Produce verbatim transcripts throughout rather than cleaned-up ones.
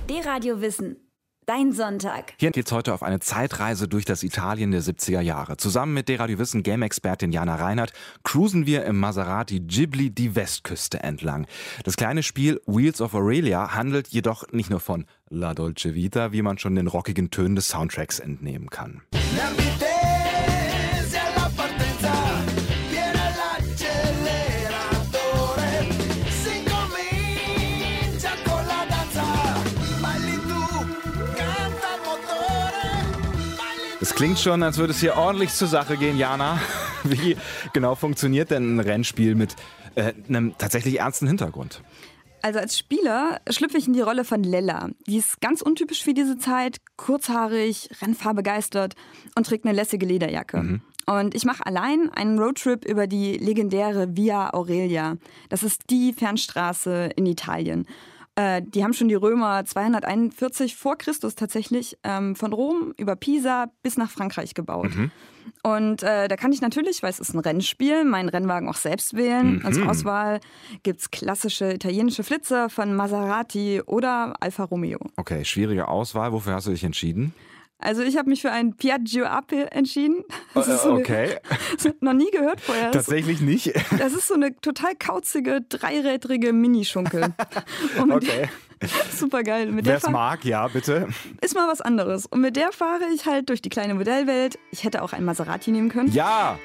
D-Radio Wissen. Dein Sonntag. Hier geht's heute auf eine Zeitreise durch das Italien der siebziger Jahre. Zusammen mit D-Radio Wissen Game-Expertin Jana Reinhardt cruisen wir im Maserati Ghibli die Westküste entlang. Das kleine Spiel Wheels of Aurelia handelt jedoch nicht nur von La Dolce Vita, wie man schon den rockigen Tönen des Soundtracks entnehmen kann. Es klingt schon, als würde es hier ordentlich zur Sache gehen, Jana. Wie genau funktioniert denn ein Rennspiel mit äh, einem tatsächlich ernsten Hintergrund? Also als Spieler schlüpfe ich in die Rolle von Lella. Die ist ganz untypisch für diese Zeit, kurzhaarig, rennfahrbegeistert und trägt eine lässige Lederjacke. Mhm. Und ich mache allein einen Roadtrip über die legendäre Via Aurelia. Das ist die Fernstraße in Italien. Die haben schon die Römer zweihunderteinundvierzig vor Christus tatsächlich ähm, von Rom über Pisa bis nach Frankreich gebaut. Mhm. Und äh, da kann ich natürlich, weil es ist ein Rennspiel, meinen Rennwagen auch selbst wählen. Mhm. Als Auswahl gibt es klassische italienische Flitzer von Maserati oder Alfa Romeo. Okay, schwierige Auswahl. Wofür hast du dich entschieden? Also ich habe mich für einen Piaggio Ape entschieden. Das ist so okay. Eine, noch nie gehört vorher. Tatsächlich nicht. Das ist so eine total kauzige, dreirädrige Minischunkel. Okay. Super geil. Wer es mag, ja, bitte. Ist mal was anderes. Und mit der fahre ich halt durch die kleine Modellwelt. Ich hätte auch einen Maserati nehmen können. Ja!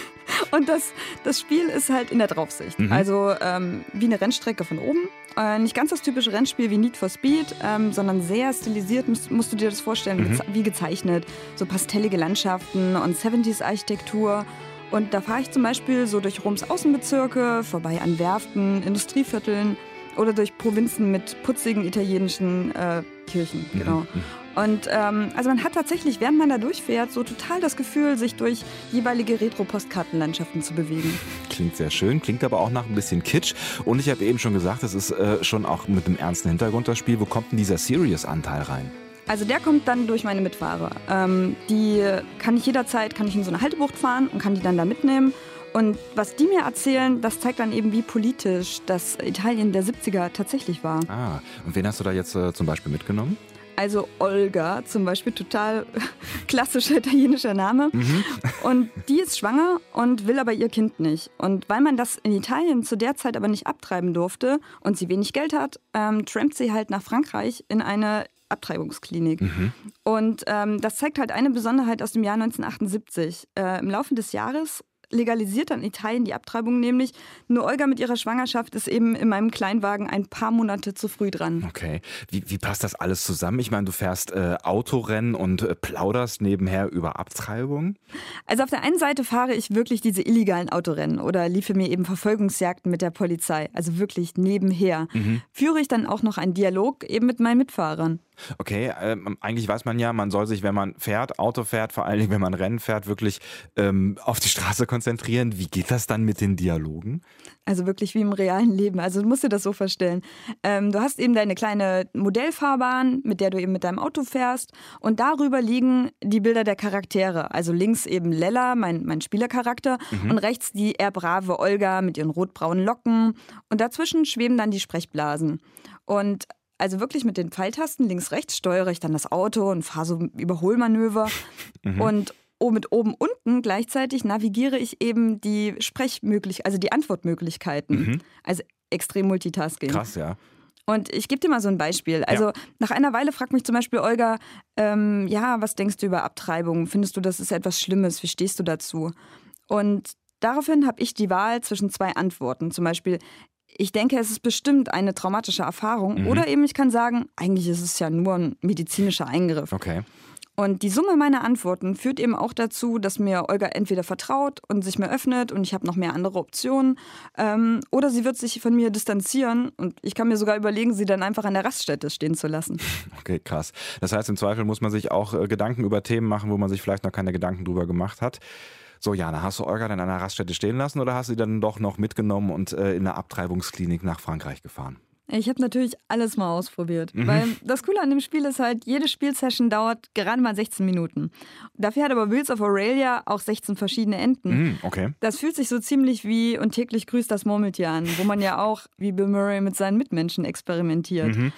Und das, das Spiel ist halt in der Draufsicht. Mhm. Also ähm, wie eine Rennstrecke von oben. Äh, nicht ganz das typische Rennspiel wie Need for Speed, ähm, sondern sehr stilisiert, musst, musst du dir das vorstellen, mhm. wie gezeichnet. So pastellige Landschaften und siebziger-Architektur. Und da fahre ich zum Beispiel so durch Roms Außenbezirke, vorbei an Werften, Industrievierteln oder durch Provinzen mit putzigen italienischen äh, Kirchen. Mhm. Genau. Und ähm, also man hat tatsächlich, während man da durchfährt, so total das Gefühl, sich durch jeweilige Retro-Postkartenlandschaften zu bewegen. Klingt sehr schön, klingt aber auch nach ein bisschen Kitsch. Und ich habe eben schon gesagt, das ist äh, schon auch mit einem ernsten Hintergrund das Spiel. Wo kommt denn dieser Serious-Anteil rein? Also der kommt dann durch meine Mitfahrer. Ähm, die kann ich jederzeit, kann ich in so eine Haltebucht fahren und kann die dann da mitnehmen. Und was die mir erzählen, das zeigt dann eben, wie politisch das Italien der siebziger tatsächlich war. Ah, und wen hast du da jetzt äh, zum Beispiel mitgenommen? Also Olga zum Beispiel, total klassischer italienischer Name. Mhm. Und die ist schwanger und will aber ihr Kind nicht. Und weil man das in Italien zu der Zeit aber nicht abtreiben durfte und sie wenig Geld hat, ähm, trampt sie halt nach Frankreich in eine Abtreibungsklinik. Mhm. Und ähm, das zeigt halt eine Besonderheit aus dem Jahr neunzehnhundertachtundsiebzig. Äh, Im Laufe des Jahres legalisiert dann Italien die Abtreibung nämlich. Nur Olga mit ihrer Schwangerschaft ist eben in meinem Kleinwagen ein paar Monate zu früh dran. Okay. Wie, wie passt das alles zusammen? Ich meine, du fährst äh, Autorennen und äh, plauderst nebenher über Abtreibung? Also auf der einen Seite fahre ich wirklich diese illegalen Autorennen oder liefere mir eben Verfolgungsjagden mit der Polizei. Also wirklich nebenher. Mhm. Führe ich dann auch noch einen Dialog eben mit meinen Mitfahrern. Okay, ähm, eigentlich weiß man ja, man soll sich, wenn man fährt, Auto fährt, vor allen Dingen, wenn man Rennen fährt, wirklich ähm, auf die Straße konzentrieren. Wie geht das dann mit den Dialogen? Also wirklich wie im realen Leben. Also du musst dir das so vorstellen. Ähm, du hast eben deine kleine Modellfahrbahn, mit der du eben mit deinem Auto fährst. Und darüber liegen die Bilder der Charaktere. Also links eben Lella, mein, mein Spielercharakter. Mhm. Und rechts die eher brave Olga mit ihren rotbraunen Locken. Und dazwischen schweben dann die Sprechblasen. Und also wirklich mit den Pfeiltasten links, rechts steuere ich dann das Auto und fahre so Überholmanöver. Mhm. Und mit oben, unten gleichzeitig navigiere ich eben die Sprechmöglichkeiten, also die Antwortmöglichkeiten. Mhm. Also extrem Multitasking. Krass, ja. Und ich gebe dir mal so ein Beispiel. Also ja. Nach einer Weile fragt mich zum Beispiel Olga, ähm, ja, was denkst du über Abtreibung? Findest du, das ist etwas Schlimmes? Wie stehst du dazu? Und daraufhin habe ich die Wahl zwischen zwei Antworten. Zum Beispiel, ich denke, es ist bestimmt eine traumatische Erfahrung. Mhm. Oder eben ich kann sagen, eigentlich ist es ja nur ein medizinischer Eingriff. Okay. Und die Summe meiner Antworten führt eben auch dazu, dass mir Olga entweder vertraut und sich mir öffnet und ich habe noch mehr andere Optionen. Ähm, oder sie wird sich von mir distanzieren und ich kann mir sogar überlegen, sie dann einfach an der Raststätte stehen zu lassen. Okay, krass. Das heißt, im Zweifel muss man sich auch äh, Gedanken über Themen machen, wo man sich vielleicht noch keine Gedanken drüber gemacht hat. So, Jana, hast du Olga dann an der Raststätte stehen lassen oder hast du sie dann doch noch mitgenommen und äh, in eine Abtreibungsklinik nach Frankreich gefahren? Ich habe natürlich alles mal ausprobiert, mhm. weil das Coole an dem Spiel ist halt, jede Spielsession dauert gerade mal sechzehn Minuten. Dafür hat aber Wheels of Aurelia auch sechzehn verschiedene Enden. Mhm, okay. Das fühlt sich so ziemlich wie Und täglich grüßt das Murmeltier an, wo man ja auch wie Bill Murray mit seinen Mitmenschen experimentiert. Mhm.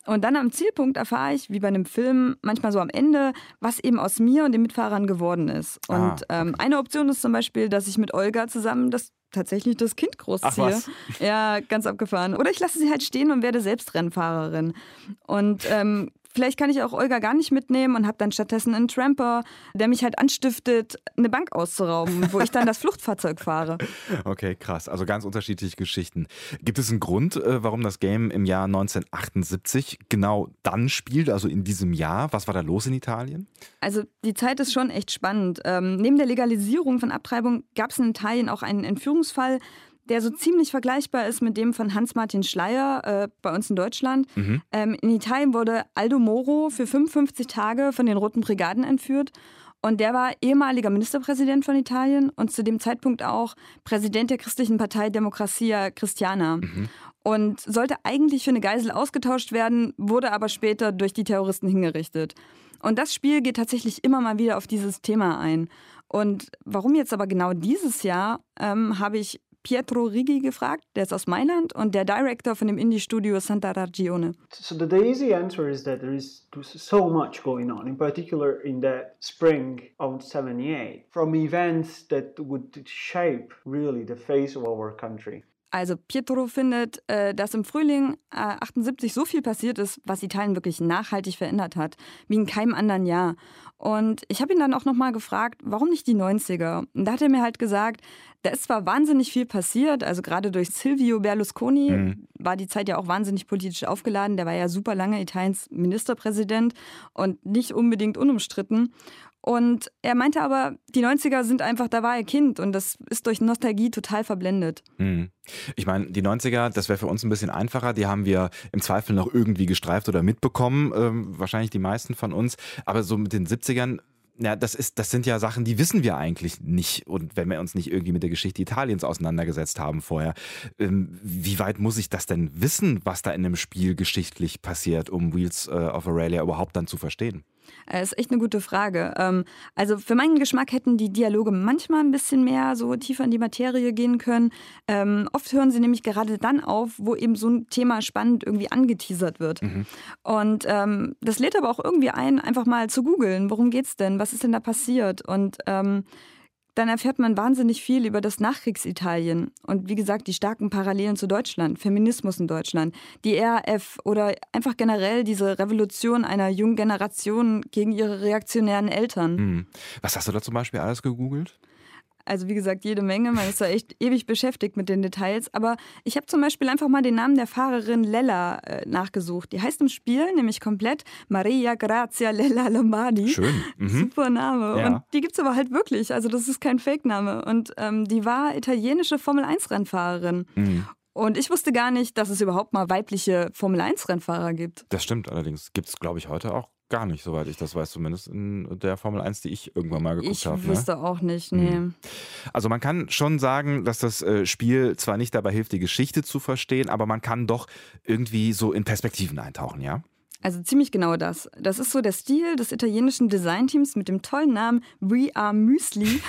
Und dann am Zielpunkt erfahre ich, wie bei einem Film, manchmal so am Ende, was eben aus mir und den Mitfahrern geworden ist. Und Ah, okay. ähm, eine Option ist zum Beispiel, dass ich mit Olga zusammen das tatsächlich das Kind großziehe. Ach was. Ja, ganz abgefahren. Oder ich lasse sie halt stehen und werde selbst Rennfahrerin. Und ähm, vielleicht kann ich auch Olga gar nicht mitnehmen und habe dann stattdessen einen Tramper, der mich halt anstiftet, eine Bank auszurauben, wo ich dann das Fluchtfahrzeug fahre. Okay, krass. Also ganz unterschiedliche Geschichten. Gibt es einen Grund, äh, warum das Game im Jahr neunzehnhundertachtundsiebzig genau dann spielt, also in diesem Jahr? Was war da los in Italien? Also die Zeit ist schon echt spannend. Ähm, neben der Legalisierung von Abtreibung gab es in Italien auch einen Entführungsfall, der so ziemlich vergleichbar ist mit dem von Hans-Martin Schleyer äh, bei uns in Deutschland. Mhm. Ähm, in Italien wurde Aldo Moro für fünfundfünfzig Tage von den Roten Brigaden entführt. Und der war ehemaliger Ministerpräsident von Italien und zu dem Zeitpunkt auch Präsident der christlichen Partei Democrazia Cristiana. Mhm. Und sollte eigentlich für eine Geisel ausgetauscht werden, wurde aber später durch die Terroristen hingerichtet. Und das Spiel geht tatsächlich immer mal wieder auf dieses Thema ein. Und warum jetzt aber genau dieses Jahr, ähm, habe ich Pietro Righi gefragt, der ist aus Mailand und der Director von dem Indie-Studio Santa Ragione. So the, the easy answer is that there is so much going on, in particular in that spring of seventy-eight, from events that would shape really the face of our country. Also Pietro findet, äh, dass im Frühling äh, achtundsiebzig so viel passiert ist, was Italien wirklich nachhaltig verändert hat, wie in keinem anderen Jahr. Und ich habe ihn dann auch nochmal gefragt, warum nicht die neunziger? Und da hat er mir halt gesagt, da ist zwar wahnsinnig viel passiert, also gerade durch Silvio Berlusconi mhm. war die Zeit ja auch wahnsinnig politisch aufgeladen, der war ja super lange Italiens Ministerpräsident und nicht unbedingt unumstritten. Und er meinte aber, die neunziger sind einfach, da war er Kind und das ist durch Nostalgie total verblendet. Hm. Ich meine, die neunziger, das wäre für uns ein bisschen einfacher. Die haben wir im Zweifel noch irgendwie gestreift oder mitbekommen. Ähm, wahrscheinlich die meisten von uns. Aber so mit den siebzigern, ja, das ist, das sind ja Sachen, die wissen wir eigentlich nicht. Und wenn wir uns nicht irgendwie mit der Geschichte Italiens auseinandergesetzt haben vorher, ähm, wie weit muss ich das denn wissen, was da in einem Spiel geschichtlich passiert, um Wheels of Aurelia überhaupt dann zu verstehen? Das ist echt eine gute Frage. Also für meinen Geschmack hätten die Dialoge manchmal ein bisschen mehr so tiefer in die Materie gehen können. Ähm, oft hören sie nämlich gerade dann auf, wo eben so ein Thema spannend irgendwie angeteasert wird. Mhm. Und ähm, das lädt aber auch irgendwie ein, einfach mal zu googeln, worum geht's denn, was ist denn da passiert? Und ähm, dann erfährt man wahnsinnig viel über das Nachkriegsitalien und wie gesagt die starken Parallelen zu Deutschland, Feminismus in Deutschland, die R A F oder einfach generell diese Revolution einer jungen Generation gegen ihre reaktionären Eltern. Hm. Was hast du da zum Beispiel alles gegoogelt? Also wie gesagt, jede Menge. Man ist da echt ewig beschäftigt mit den Details. Aber ich habe zum Beispiel einfach mal den Namen der Fahrerin Lella äh, nachgesucht. Die heißt im Spiel nämlich komplett Maria Grazia Lella Lombardi. Schön. Mhm. Super Name. Ja. Und die gibt es aber halt wirklich. Also das ist kein Fake-Name. Und ähm, die war italienische Formel eins Rennfahrerin. Mhm. Und ich wusste gar nicht, dass es überhaupt mal weibliche Formel eins Rennfahrer gibt. Das stimmt allerdings. Gibt es, glaube ich, heute auch gar nicht, soweit ich das weiß, zumindest in der Formel eins, die ich irgendwann mal geguckt habe. Ich wüsste ne? auch nicht, nee. Also man kann schon sagen, dass das Spiel zwar nicht dabei hilft, die Geschichte zu verstehen, aber man kann doch irgendwie so in Perspektiven eintauchen, ja? Also ziemlich genau das. Das ist so der Stil des italienischen Designteams mit dem tollen Namen We Are Müsli.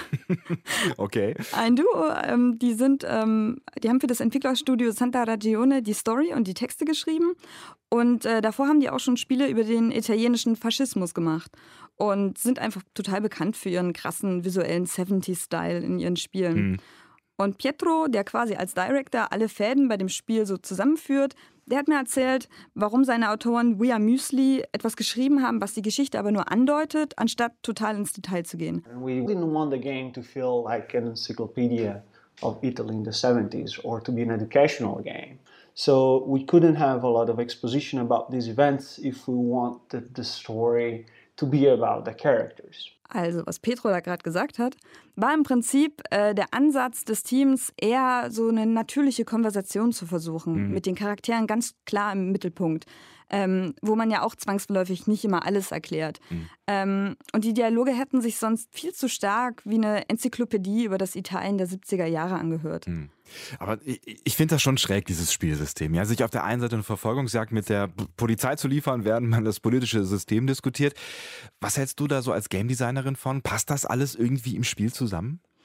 Okay. Ein Duo, ähm, die sind, ähm, die haben für das Entwicklerstudio Santa Ragione die Story und die Texte geschrieben. Und äh, davor haben die auch schon Spiele über den italienischen Faschismus gemacht und sind einfach total bekannt für ihren krassen visuellen siebziger-Style in ihren Spielen. Hm. Und Pietro, der quasi als Director alle Fäden bei dem Spiel so zusammenführt, der hat mir erzählt, warum seine Autoren We Are Müsli etwas geschrieben haben, was die Geschichte aber nur andeutet, anstatt total ins Detail zu gehen. We didn't want the game to feel like an encyclopedia of Italy in the seventies or to be an educational game. So we couldn't have a lot of exposition about these events if we wanted the story to be about the characters. Also, was Pietro da gerade gesagt hat, war im Prinzip äh, der Ansatz des Teams, eher so eine natürliche Konversation zu versuchen, mhm. mit den Charakteren ganz klar im Mittelpunkt, ähm, wo man ja auch zwangsläufig nicht immer alles erklärt. Mhm. Ähm, und die Dialoge hätten sich sonst viel zu stark wie eine Enzyklopädie über das Italien der siebziger Jahre angehört. Mhm. Aber ich, ich finde das schon schräg, dieses Spielsystem. Ja, sich auf der einen Seite eine Verfolgungsjagd mit der Polizei zu liefern, während man das politische System diskutiert. Was hältst du da so als Game Designerin von? Passt das alles irgendwie im Spiel zusammen?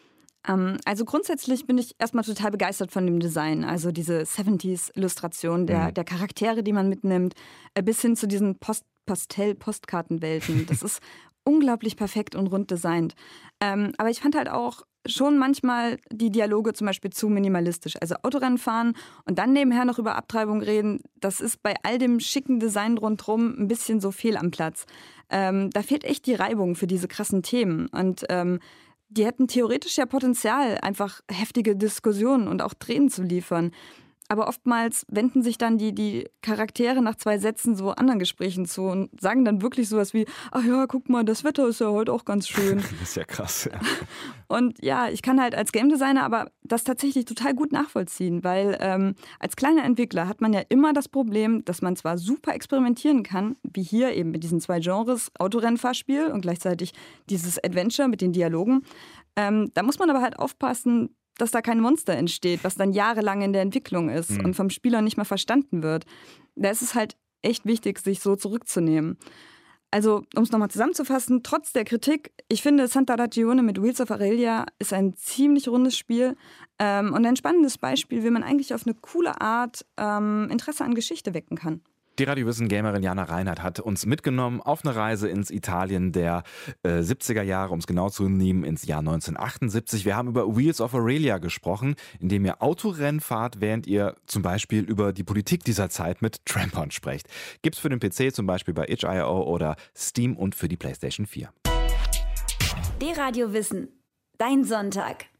Ähm, also grundsätzlich bin ich erstmal total begeistert von dem Design. Also diese siebziger-Illustration der, Mhm. der Charaktere, die man mitnimmt, äh, bis hin zu diesen Post Pastell-Postkartenwelten. Das ist unglaublich perfekt und rund designt. Ähm, aber ich fand halt auch schon manchmal die Dialoge zum Beispiel zu minimalistisch. Also Autorennen fahren und dann nebenher noch über Abtreibung reden, das ist bei all dem schicken Design rundherum ein bisschen so fehl am Platz. Ähm, da fehlt echt die Reibung für diese krassen Themen. Und ähm, die hätten theoretisch ja Potenzial, einfach heftige Diskussionen und auch Tränen zu liefern. Aber oftmals wenden sich dann die, die Charaktere nach zwei Sätzen so anderen Gesprächen zu und sagen dann wirklich sowas wie, ach ja, guck mal, das Wetter ist ja heute auch ganz schön. Das ist ja krass, ja. Und ja, ich kann halt als Game Designer aber das tatsächlich total gut nachvollziehen, weil ähm, als kleiner Entwickler hat man ja immer das Problem, dass man zwar super experimentieren kann, wie hier eben mit diesen zwei Genres, Autorennfahrspiel und gleichzeitig dieses Adventure mit den Dialogen, ähm, da muss man aber halt aufpassen, dass da kein Monster entsteht, was dann jahrelang in der Entwicklung ist Mhm. und vom Spieler nicht mehr verstanden wird. Da ist es halt echt wichtig, sich so zurückzunehmen. Also, um es nochmal zusammenzufassen, trotz der Kritik, ich finde, Santa Ragione mit Wheels of Aurelia ist ein ziemlich rundes Spiel ähm, und ein spannendes Beispiel, wie man eigentlich auf eine coole Art ähm, Interesse an Geschichte wecken kann. Die Radiowissen-Gamerin Jana Reinhardt hat uns mitgenommen auf eine Reise ins Italien der äh, siebziger Jahre, um es genau zu nehmen, ins Jahr neunzehnhundertachtundsiebzig. Wir haben über Wheels of Aurelia gesprochen, in dem ihr Autorennen fahrt, während ihr zum Beispiel über die Politik dieser Zeit mit Trampern sprecht. Gibt's für den P C zum Beispiel bei itch Punkt i o oder Steam und für die PlayStation vier. D-Radio Wissen. Dein Sonntag.